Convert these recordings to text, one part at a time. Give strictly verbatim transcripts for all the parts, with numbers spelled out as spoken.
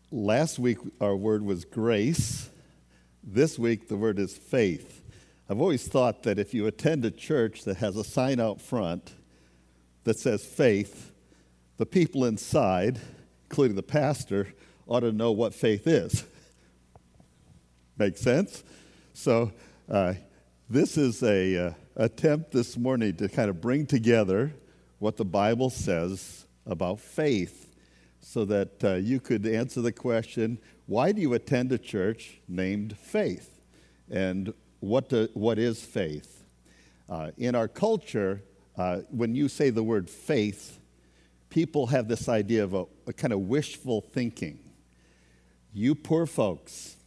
Last week, our word was grace. This week, the word is faith. I've always thought that if you attend a church that has a sign out front that says faith, the people inside, including the pastor, ought to know what faith is. Make sense? So uh, this is a uh, attempt this morning to kind of bring together what the Bible says about faith, so that uh, you could answer the question, why do you attend a church named Faith? And what do, what is faith? Uh, in our culture, uh, when you say the word faith, people have this idea of a, a kind of wishful thinking. You poor folks,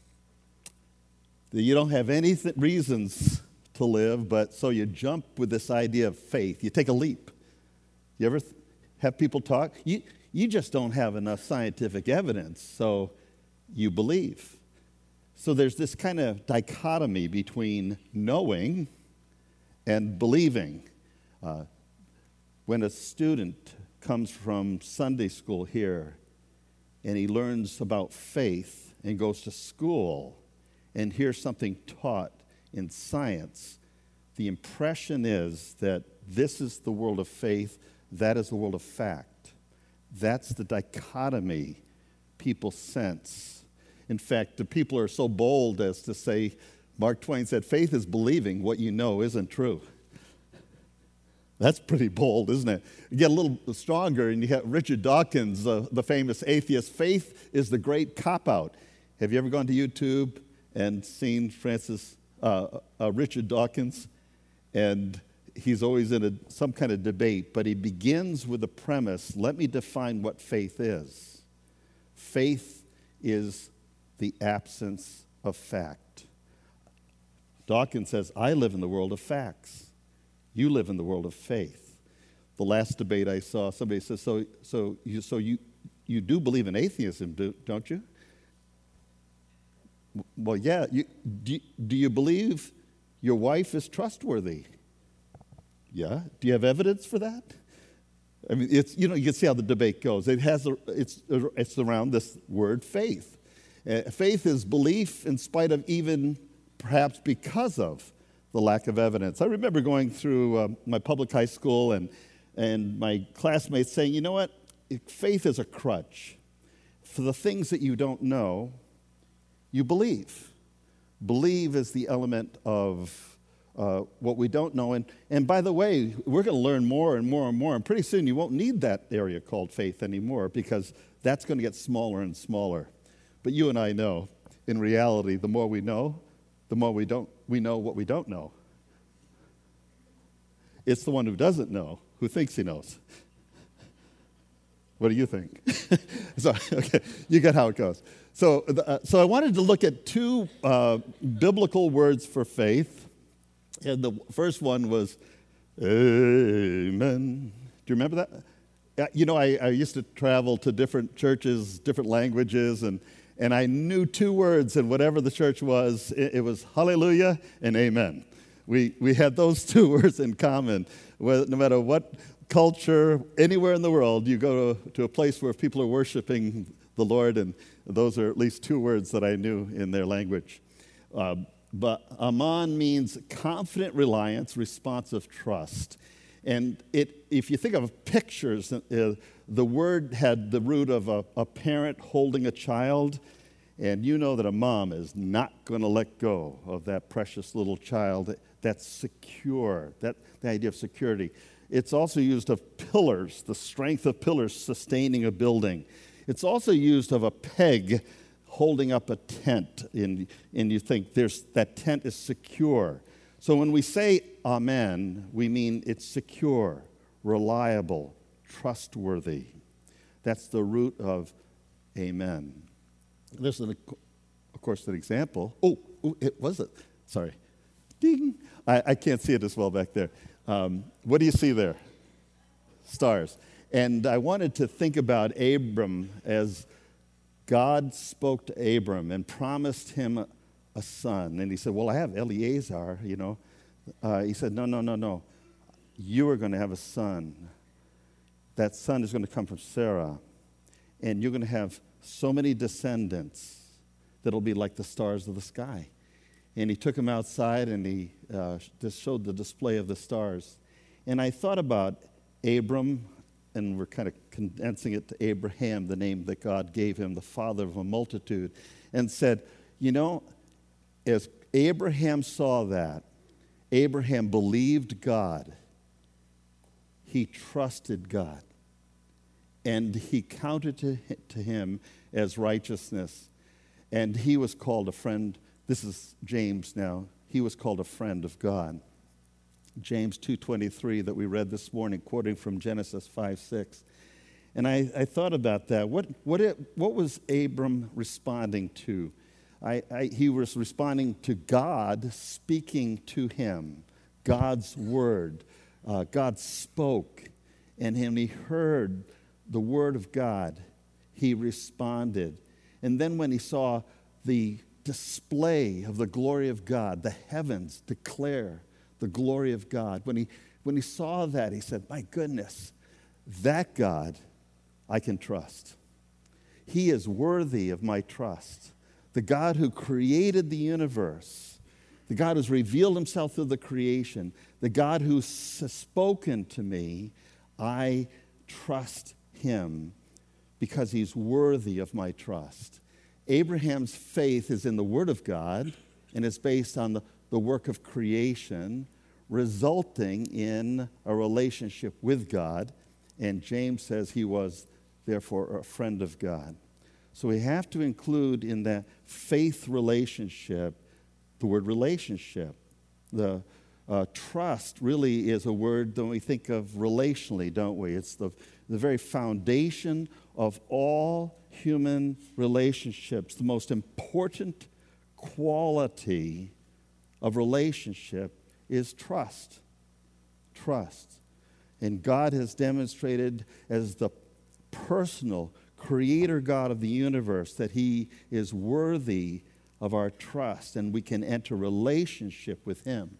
that you don't have any th- reasons to live, but so you jump with this idea of faith. You take a leap. You ever th- have people talk? You, You just don't have enough scientific evidence, so you believe. So there's this kind of dichotomy between knowing and believing. Uh, when a student comes from Sunday school here and he learns about faith and goes to school and hears something taught in science, the impression is that this is the world of faith, that is the world of fact. That's the dichotomy people sense. In fact, the people are so bold as to say, Mark Twain said, faith is believing what you know isn't true. That's pretty bold, isn't it? You get a little stronger, and you have Richard Dawkins, uh, the famous atheist. Faith is the great cop-out. Have you ever gone to YouTube and seen Francis, uh, uh, Richard Dawkins? And he's always in a, some kind of debate, but he begins with the premise, let me define what faith is. Faith is the absence of fact. Dawkins says, I live in the world of facts. You live in the world of faith. The last debate I saw, somebody says, so so you so you you do believe in atheism, do, don't you? Well, yeah. You, do, do you believe your wife is trustworthy? Yeah. Do you have evidence for that? I mean, it's you know you can see how the debate goes. It has a, it's it's around this word faith. Uh, faith is belief in spite of, even perhaps because of, the lack of evidence. I remember going through uh, my public high school and and my classmates saying, you know what, faith is a crutch. For the things that you don't know, you believe. Believe is the element of Uh, what we don't know. And, and by the way, we're going to learn more and more and more. And pretty soon you won't need that area called faith anymore, because that's going to get smaller and smaller. But you and I know, in reality, the more we know, the more we don't we know what we don't know. It's the one who doesn't know who thinks he knows. What do you think? so, okay, you get how it goes. So, uh, so I wanted to look at two uh, biblical words for faith. And the first one was, amen. Do you remember that? You know, I, I used to travel to different churches, different languages, and, and I knew two words, and whatever the church was, it, it was hallelujah and amen. We, we had those two words in common. No matter what culture, anywhere in the world, you go to, to a place where people are worshiping the Lord, and those are at least two words that I knew in their language. Um, But aman means confident reliance, responsive trust. And it, if you think of pictures, uh, the word had the root of a, a parent holding a child. And you know that a mom is not going to let go of that precious little child. That's secure, that, the idea of security. It's also used of pillars, the strength of pillars sustaining a building. It's also used of a peg holding up a tent, and, and you think there's that tent is secure. So when we say amen, we mean it's secure, reliable, trustworthy. That's the root of amen. There's, an, of course, an example. Oh, oh, it was it. Sorry. Ding. I, I can't see it as well back there. Um, what do you see there? Stars. And I wanted to think about Abram as God spoke to Abram and promised him a, a son. And he said, well, I have Eliezer, you know. Uh, he said, no, no, no, no. You are going to have a son. That son is going to come from Sarah. And you're going to have so many descendants that'll be like the stars of the sky. And he took him outside and he uh, just showed the display of the stars. And I thought about Abram, and we're kind of condensing it to Abraham, the name that God gave him, the father of a multitude, and said, you know, as Abraham saw that, Abraham believed God. He trusted God. And he counted to, to him as righteousness. And he was called a friend. This is James now. He was called a friend of God. James two twenty-three that we read this morning, quoting from Genesis five six. And I, I thought about that. What, what, it, what was Abram responding to? I, I, he was responding to God speaking to him, God's word. Uh, God spoke, and when he heard the word of God, he responded. And then when he saw the display of the glory of God, the heavens declare the glory of God, when he, when he saw that, he said, my goodness, that God I can trust. He is worthy of my trust. The God who created the universe, the God who's revealed himself through the creation, the God who's spoken to me, I trust him because he's worthy of my trust. Abraham's faith is in the Word of God, and it's based on the, the work of creation, resulting in a relationship with God. And James says he was, therefore, a friend of God. So we have to include in that faith relationship the word relationship. The uh, trust really is a word that we think of relationally, don't we? It's the, the very foundation of all human relationships. The most important quality of relationship is trust. Trust. And God has demonstrated as the personal creator God of the universe that he is worthy of our trust, and we can enter relationship with him.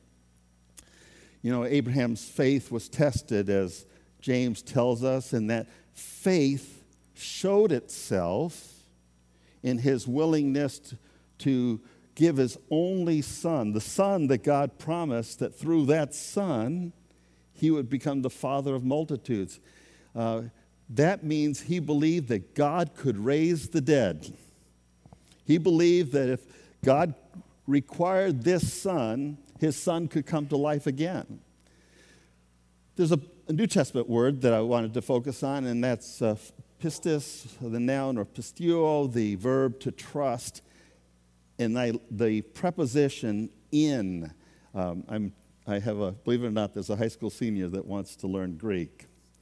You know, Abraham's faith was tested, as James tells us, and that faith showed itself in his willingness to, to give his only son, the son that God promised that through that son he would become the father of multitudes. Uh, that means he believed that God could raise the dead. He believed that if God required this son, his son could come to life again. There's a, a New Testament word that I wanted to focus on, and that's uh, pistis, the noun, or pisteuo, the verb to trust, and I, the preposition in. Um, I'm, I have a, believe it or not, there's a high school senior that wants to learn Greek.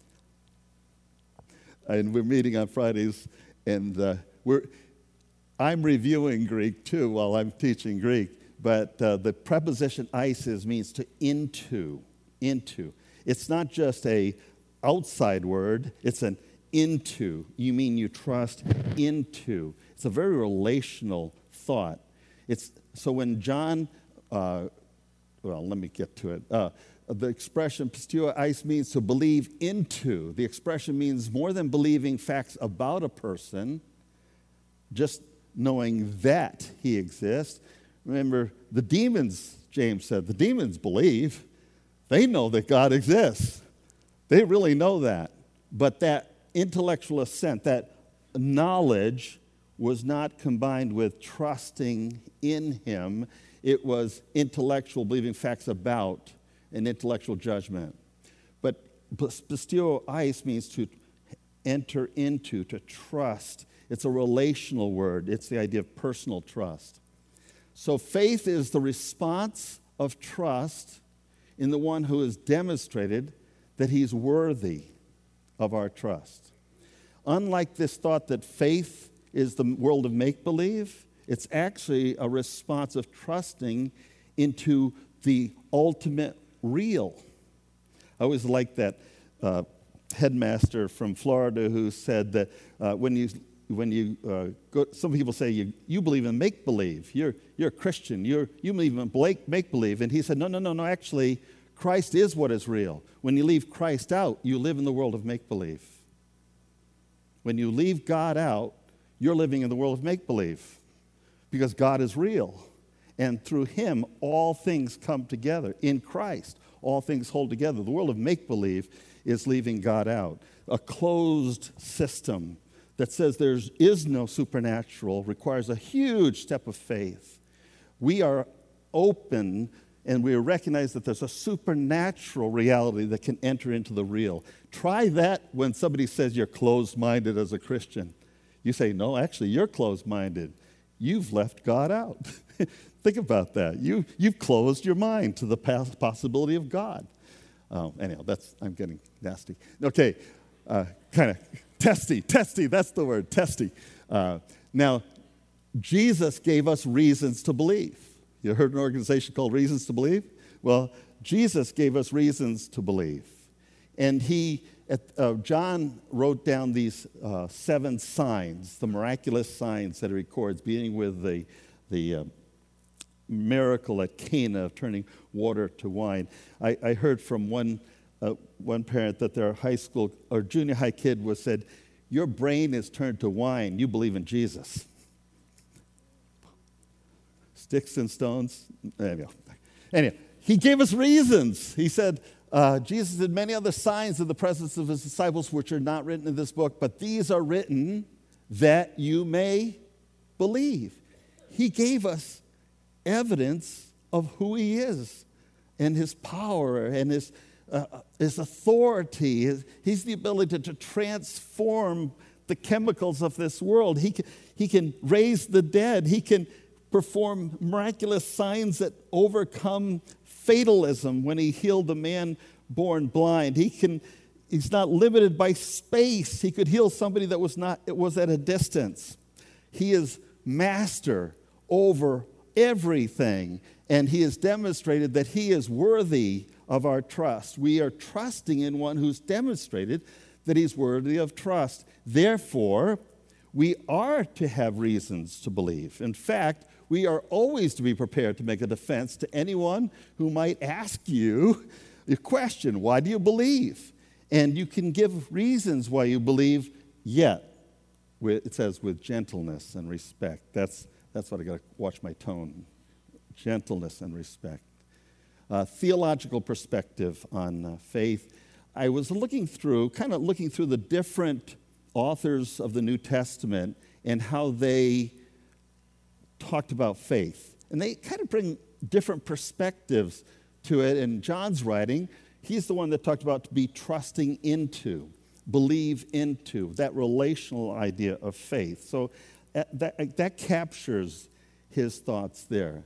And we're meeting on Fridays, and uh, we're, I'm reviewing Greek too while I'm teaching Greek, but uh, the preposition isis means to into, into. It's not just a outside word, it's an into. You mean you trust into. It's a very relational thought. It's so when John, uh, well, let me get to it. Uh, the expression pisteuo eis means to believe into. The expression means more than believing facts about a person, just knowing that he exists. Remember, the demons, James said, the demons believe. They know that God exists. They really know that. But that intellectual assent, that knowledge, was not combined with trusting in him. It was intellectual, believing facts about an intellectual judgment. But pisteuo eis means to enter into, to trust. It's a relational word. It's the idea of personal trust. So faith is the response of trust in the one who has demonstrated that he's worthy of our trust. Unlike this thought that faith is the world of make-believe, it's actually a response of trusting into the ultimate real. I always liked that uh, headmaster from Florida who said that uh, when you when you uh, go, some people say you, you believe in make-believe. You're you're a Christian. You're you believe in make-believe, and he said no no no no. Actually, Christ is what is real. When you leave Christ out, you live in the world of make-believe. When you leave God out, You're living in the world of make-believe because God is real. And through him, all things come together. In Christ, all things hold together. The world of make-believe is leaving God out. A closed system that says there is no supernatural requires a huge step of faith. We are open and we recognize that there's a supernatural reality that can enter into the real. Try that when somebody says you're closed-minded as a Christian. You say, no, actually, you're closed-minded. You've left God out. Think about that. You, you've closed your mind to the possibility of God. Oh, anyhow, that's, I'm getting nasty. Okay, uh, kind of testy, testy, that's the word, testy. Uh, now, Jesus gave us reasons to believe. You heard an organization called Reasons to Believe? Well, Jesus gave us reasons to believe. And he, at, uh, John wrote down these uh, seven signs, the miraculous signs that he records, beginning with the, the uh, miracle at Cana of turning water to wine. I, I heard from one, uh, one parent that their high school or junior high kid was said, your brain is turned to wine, you believe in Jesus. Sticks and stones. Anyhow, anyhow, he gave us reasons. He said, uh, Jesus did many other signs in the presence of his disciples, which are not written in this book, but these are written that you may believe. He gave us evidence of who he is and his power and his, uh, his authority. His, he's the ability to, to transform the chemicals of this world. He can, he can raise the dead. He can perform miraculous signs that overcome fatalism when he healed the man born blind. He can, he's not limited by space. He could heal somebody that was not, it was at a distance. He is master over everything, and he has demonstrated that he is worthy of our trust. We are trusting in one who's demonstrated that he's worthy of trust. Therefore, we are to have reasons to believe. In fact, we are always to be prepared to make a defense to anyone who might ask you the question, why do you believe? And you can give reasons why you believe, yet, it says with gentleness and respect. That's, that's what I got to watch my tone. Gentleness and respect. Uh, theological perspective on uh, faith. I was looking through, kind of looking through the different authors of the New Testament and how they talked about faith. And they kind of bring different perspectives to it. In John's writing, he's the one that talked about to be trusting into, believe into, that relational idea of faith. So uh, that, that captures his thoughts there.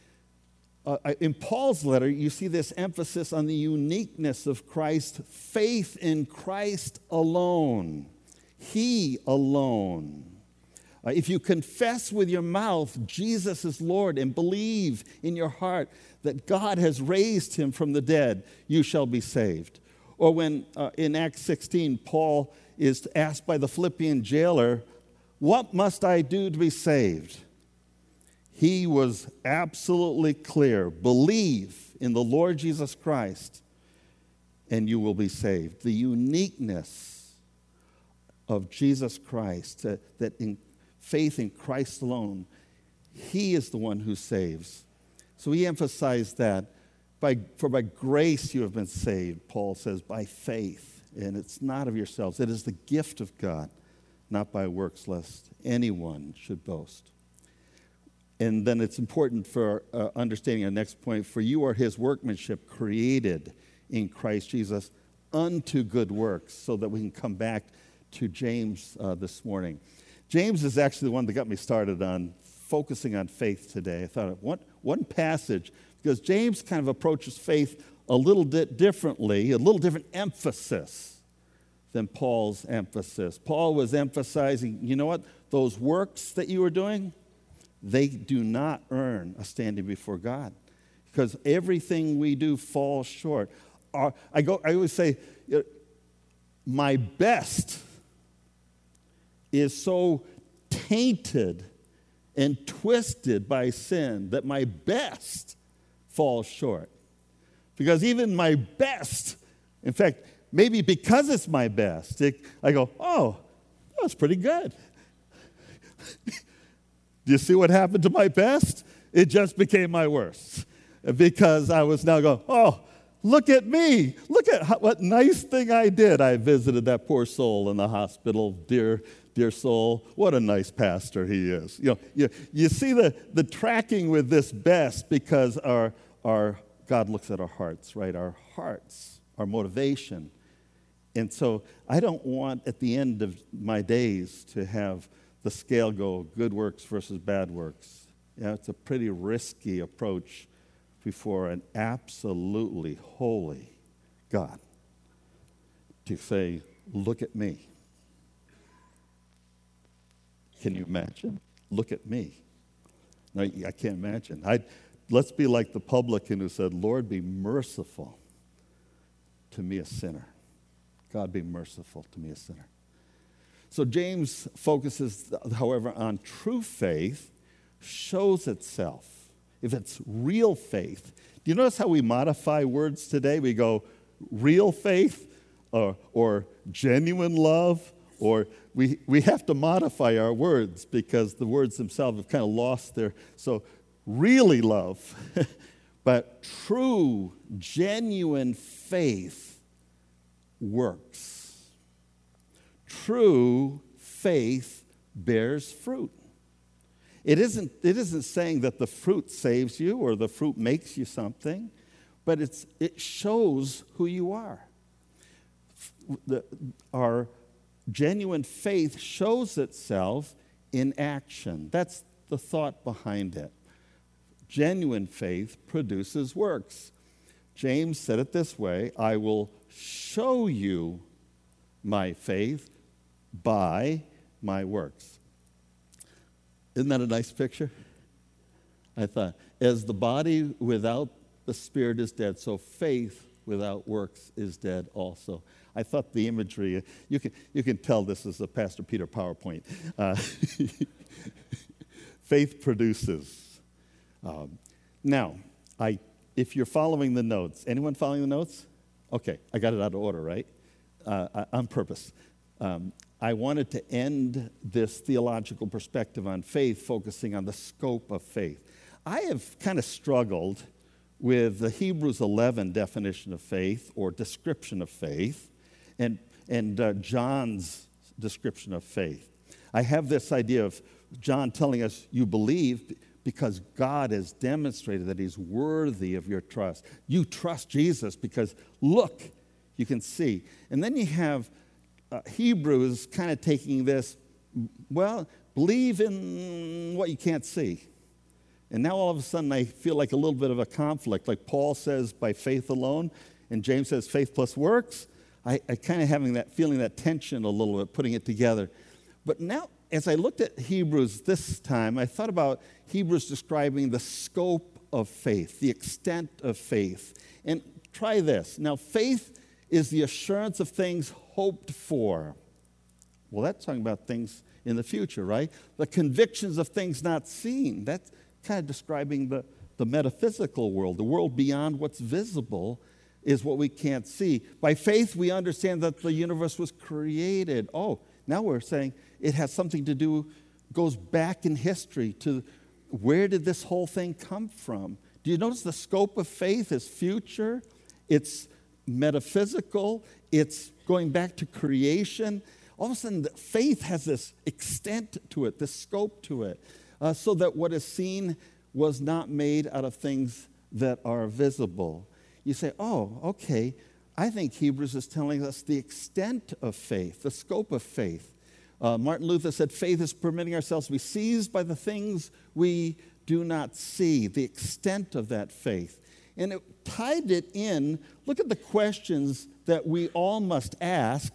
Uh, in Paul's letter, you see this emphasis on the uniqueness of Christ, faith in Christ alone, he alone. Uh, if you confess with your mouth Jesus is Lord and believe in your heart that God has raised him from the dead, you shall be saved. Or when uh, in Acts sixteen, Paul is asked by the Philippian jailer, what must I do to be saved? He was absolutely clear. Believe in the Lord Jesus Christ and you will be saved. The uniqueness of Jesus Christ, uh, that in faith in Christ alone, he is the one who saves. So he emphasized that. By, for by grace you have been saved, Paul says, by faith. And it's not of yourselves. It is the gift of God, not by works, lest anyone should boast. And then it's important for uh, understanding our next point, for you are his workmanship created in Christ Jesus unto good works, so that we can come back to James uh, this morning. James is actually the one that got me started on focusing on faith today. I thought of one, one passage, because James kind of approaches faith a little bit differently, a little different emphasis than Paul's emphasis. Paul was emphasizing, you know what, those works that you are doing, they do not earn a standing before God, because everything we do falls short. Our, I go. I always say, my best is so tainted and twisted by sin that my best falls short. Because even my best, in fact, maybe because it's my best, it, I go, oh, that was pretty good. Do you see what happened to my best? It just became my worst. Because I was now going, oh, look at me. Look at how, what nice thing I did. I visited that poor soul in the hospital. Dear, dear soul, what a nice pastor he is. You know, you, you see the, the tracking with this best because our, our God looks at our hearts, right? Our hearts, our motivation. And so I don't want at the end of my days to have the scale go good works versus bad works. Yeah, it's a pretty risky approach before an absolutely holy God to say, look at me. Can you imagine? Look at me. No, I can't imagine. I'd, let's be like the publican who said, Lord, be merciful to me, a sinner. God, be merciful to me, a sinner. So James focuses, however, on true faith shows itself. If it's real faith. Do you notice how we modify words today? We go real faith or, or genuine love, or we, we have to modify our words because the words themselves have kind of lost their, so really love, but true, genuine faith works. True faith bears fruit. It isn't, it isn't saying that the fruit saves you or the fruit makes you something, but it's, it shows who you are. The, our genuine faith shows itself in action. That's the thought behind it. Genuine faith produces works. James said it this way, I will show you my faith by my works. Isn't that a nice picture? I thought, as the body without the spirit is dead, so faith without works is dead also. I thought the imagery, you can, you can tell this is a Pastor Peter PowerPoint. Uh, faith produces. Um, now, I, if you're following the notes, anyone following the notes? Okay, I got it out of order, right? Uh, on purpose. Um, I wanted to end this theological perspective on faith focusing on the scope of faith. I have kind of struggled with the Hebrews eleven definition of faith or description of faith and, and uh, John's description of faith. I have this idea of John telling us you believe because God has demonstrated that he's worthy of your trust. You trust Jesus because, look, you can see. And then you have Uh, Hebrews kind of taking this, well, believe in what you can't see. And now all of a sudden I feel like a little bit of a conflict. Like Paul says by faith alone, and James says faith plus works. I, I kind of having that, feeling that tension a little bit, putting it together. But now as I looked at Hebrews this time, I thought about Hebrews describing the scope of faith, the extent of faith. And try this. Now faith is the assurance of things hoped for. Well, that's talking about things in the future, right? The convictions of things not seen. That's kind of describing the, the metaphysical world. The world beyond what's visible is what we can't see. By faith, we understand that the universe was created. Oh, now we're saying it has something to do, goes back in history to where did this whole thing come from? Do you notice the scope of faith is future? It's metaphysical. It's going back to creation. All of a sudden, faith has this extent to it, this scope to it, uh, so that what is seen was not made out of things that are visible. You say, oh, okay, I think Hebrews is telling us the extent of faith, the scope of faith. Uh, Martin Luther said, faith is permitting ourselves to be seized by the things we do not see, the extent of that faith. And it tied it in. Look at the questions that we all must ask.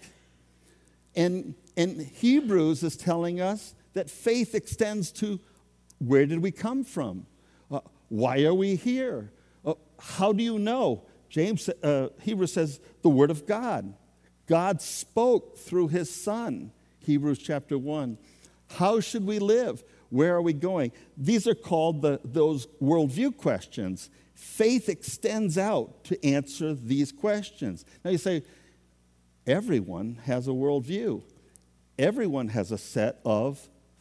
And, and Hebrews is telling us that faith extends to where did we come from? Uh, why are we here? Uh, how do you know? James, uh, Hebrews says the Word of God. God spoke through His Son, Hebrews chapter one. How should we live? Where are we going? These are called the, those worldview questions. Faith extends out to answer these questions. Now you say, everyone has a worldview. Everyone has a set of f-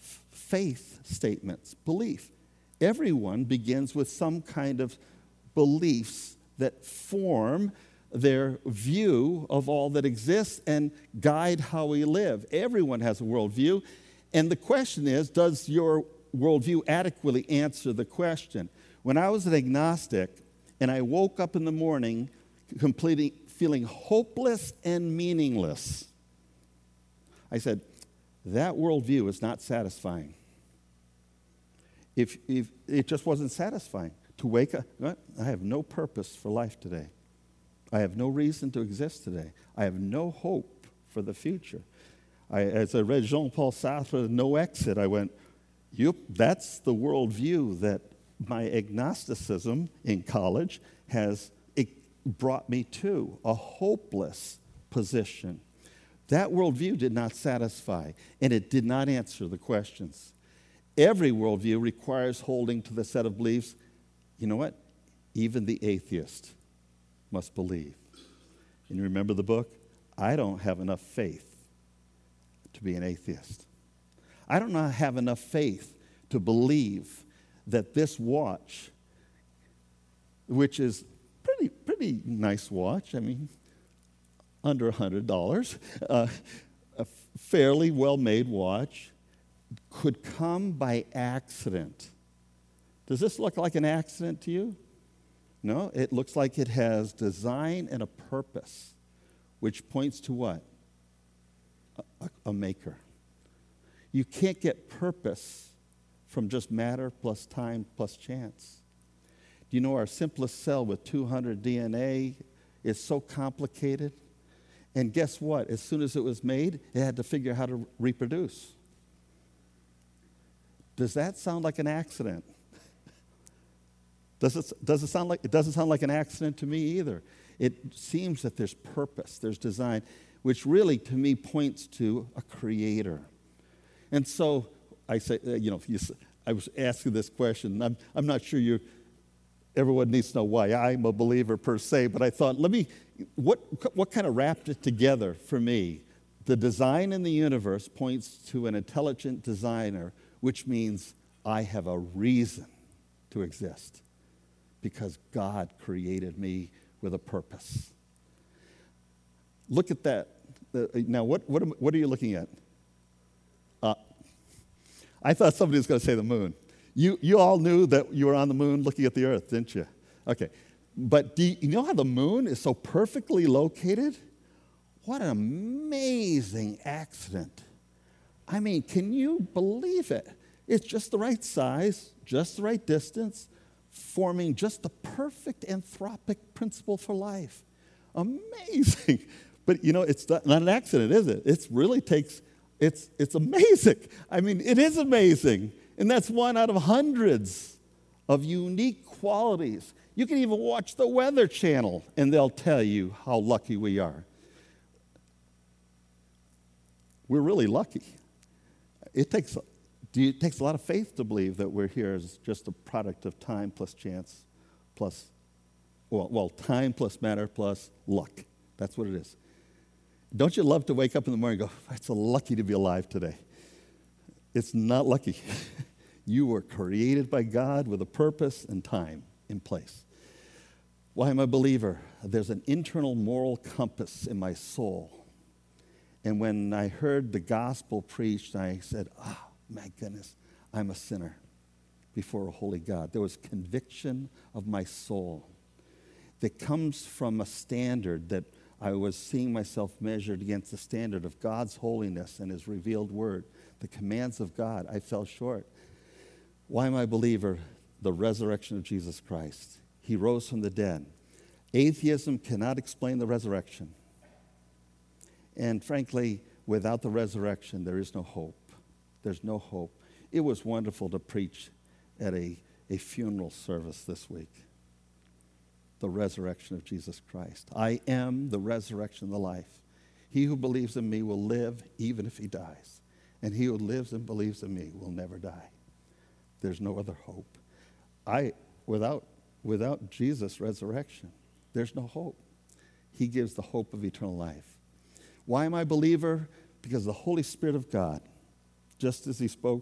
faith statements, belief. Everyone begins with some kind of beliefs that form their view of all that exists and guide how we live. Everyone has a worldview. And the question is, does your worldview adequately answer the question? When I was an agnostic and I woke up in the morning completely feeling hopeless and meaningless, I said, that worldview is not satisfying. If, if it just wasn't satisfying to wake up, I have no purpose for life today. I have no reason to exist today. I have no hope for the future. I, as I read Jean-Paul Sartre, No Exit, I went, yep, that's the worldview that my agnosticism in college has it brought me to, a hopeless position. That worldview did not satisfy, and it did not answer the questions. Every worldview requires holding to the set of beliefs. You know what? Even the atheist must believe. And you remember the book? I don't have enough faith to be an atheist. I don't have enough faith to believe that this watch, which is pretty pretty nice watch, I mean, under one hundred dollars, uh, a fairly well-made watch, could come by accident. Does this look like an accident to you? No, it looks like it has design and a purpose, which points to what? A, a, a maker. You can't get purpose from just matter plus time plus chance. Do you know our simplest cell with two hundred D N A is so complicated? And guess what? As soon as it was made, it had to figure out how to reproduce. Does that sound like an accident? Does it, does it sound like, it doesn't sound like an accident to me either. It seems that there's purpose, there's design, which really, to me, points to a creator. And so, I say, uh, you know, you, I was asking this question. I'm, I'm not sure you, everyone needs to know why I'm a believer per se, but I thought, let me, what, what kind of wrapped it together for me? The design in the universe points to an intelligent designer, which means I have a reason to exist because God created me with a purpose. Look at that. Uh, now, what, what, am, what are you looking at? Uh, I thought somebody was going to say the moon. You, you all knew that you were on the moon looking at the earth, didn't you? Okay. But do you, you know how the moon is so perfectly located? What an amazing accident. I mean, can you believe it? It's just the right size, just the right distance, forming just the perfect anthropic principle for life. Amazing. But, you know, it's not an accident, is it? It really takes, it's, it's amazing. I mean, it is amazing. And that's one out of hundreds of unique qualities. You can even watch the Weather Channel, and they'll tell you how lucky we are. We're really lucky. It takes, it takes a lot of faith to believe that we're here as just a product of time plus chance plus, well, well, time plus matter plus luck. That's what it is. Don't you love to wake up in the morning and go, it's so lucky to be alive today? It's not lucky. You were created by God with a purpose and time in place. Why am I a believer? There's an internal moral compass in my soul. And when I heard the gospel preached, I said, oh, my goodness, I'm a sinner before a holy God. There was conviction of my soul that comes from a standard that I was seeing myself measured against the standard of God's holiness and His revealed word, the commands of God. I fell short. Why am I a believer? The resurrection of Jesus Christ. He rose from the dead. Atheism cannot explain the resurrection. And frankly, without the resurrection, there is no hope. There's no hope. It was wonderful to preach at a, a funeral service this week. The resurrection of Jesus Christ. I am the resurrection and the life. He who believes in me will live even if he dies. And he who lives and believes in me will never die. There's no other hope. I, without, without Jesus' resurrection, there's no hope. He gives the hope of eternal life. Why am I a believer? Because the Holy Spirit of God, just as He spoke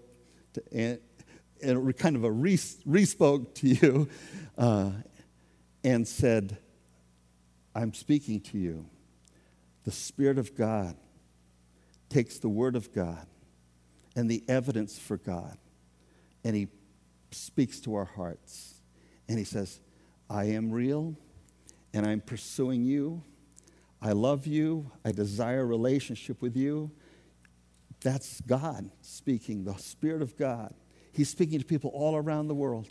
to, and, and kind of a re, re-spoke to you uh, and said, I'm speaking to you. The Spirit of God takes the Word of God and the evidence for God, and he speaks to our hearts. And he says, I am real, and I'm pursuing you. I love you. I desire a relationship with you. That's God speaking, the Spirit of God. He's speaking to people all around the world.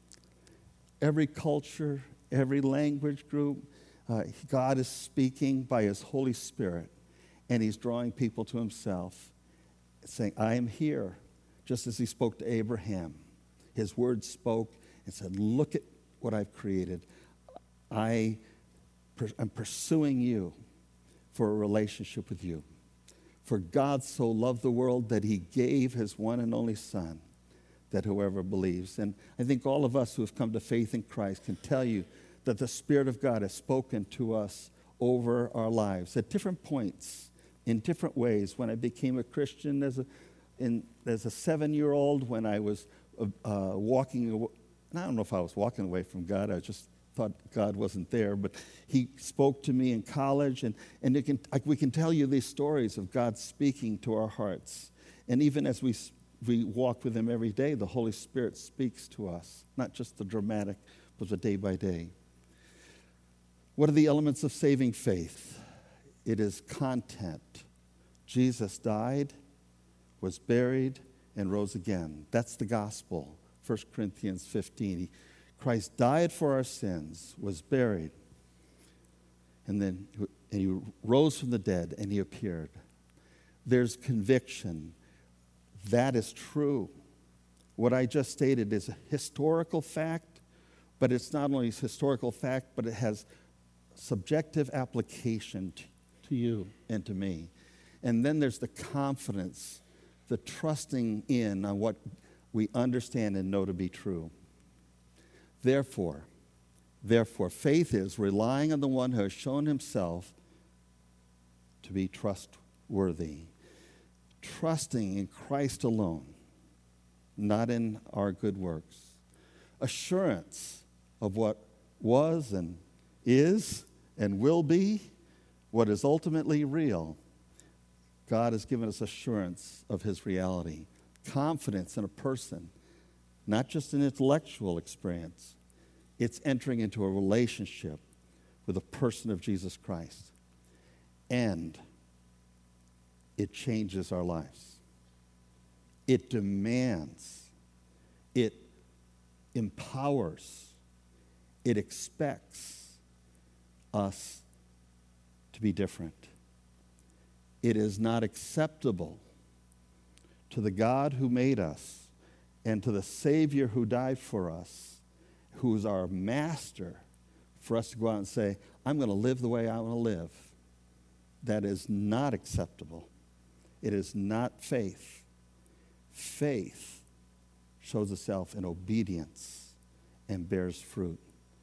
Every culture, every language group, uh, God is speaking by his Holy Spirit, and he's drawing people to himself, saying, I am here, just as he spoke to Abraham. His word spoke and said, look at what I've created. I, I'm pursuing you for a relationship with you. For God so loved the world that he gave his one and only Son, that whoever believes. And I think all of us who have come to faith in Christ can tell you that the Spirit of God has spoken to us over our lives at different points, in different ways. When I became a Christian as a, in, as a seven-year-old, when I was uh, walking away, and I don't know if I was walking away from God, I just thought God wasn't there, but he spoke to me in college, and, and it can, like, we can tell you these stories of God speaking to our hearts. And even as we, we walk with him every day, the Holy Spirit speaks to us, not just the dramatic, but the day by day. What are the elements of saving faith? It is content. Jesus died, was buried, and rose again. That's the gospel. First Corinthians fifteen. He, Christ died for our sins, was buried, and then and he rose from the dead, and he appeared. There's conviction. That is true. What I just stated is a historical fact, but it's not only a historical fact, but it has subjective application to, to you and to me. And then there's the confidence, the trusting in on what we understand and know to be true. Therefore, therefore, faith is relying on the one who has shown himself to be trustworthy, trusting in Christ alone, not in our good works. Assurance of what was and is and will be, what is ultimately real. God has given us assurance of his reality, confidence in a person, not just an intellectual experience. It's entering into a relationship with the person of Jesus Christ. And it changes our lives. It demands. It empowers. It expects us to be different. It is not acceptable to the God who made us and to the Savior who died for us, who's our master, for us to go out and say, I'm going to live the way I want to live. That is not acceptable. It is not faith. Faith shows itself in obedience and bears fruit.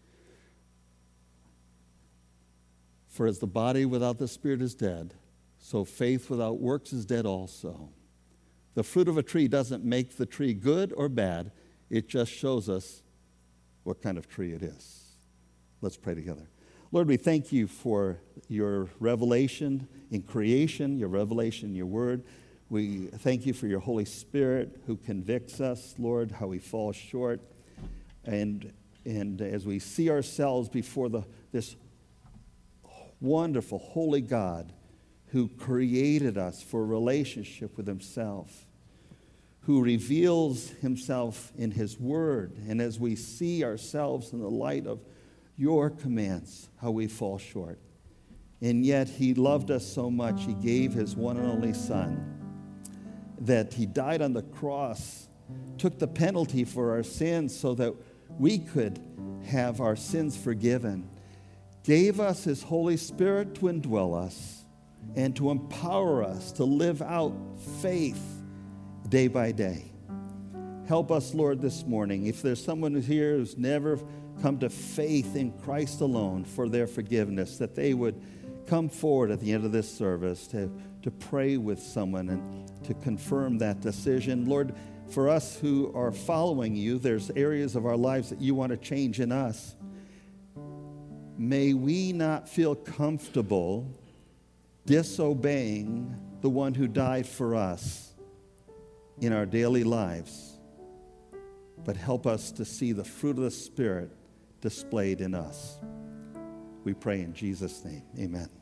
For as the body without the Spirit is dead, so faith without works is dead also. The fruit of a tree doesn't make the tree good or bad. It just shows us what kind of tree it is. Let's pray together. Lord, we thank you for your revelation in creation, your revelation in your word. We thank you for your Holy Spirit who convicts us, Lord, how we fall short. And, and as we see ourselves before the, this wonderful, holy God who created us for a relationship with himself, who reveals himself in his word, and as we see ourselves in the light of your commands, how we fall short. And yet he loved us so much, he gave his one and only Son, that he died on the cross, took the penalty for our sins so that we could have our sins forgiven, gave us his Holy Spirit to indwell us and to empower us to live out faith day by day. Help us, Lord, this morning. If there's someone here who's never come to faith in Christ alone for their forgiveness, that they would come forward at the end of this service to, to pray with someone and to confirm that decision. Lord, For us who are following you, there's areas of our lives that you want to change in us. May we not feel comfortable disobeying the one who died for us in our daily lives, but help us to see the fruit of the Spirit displayed in us. We pray in Jesus' name. Amen.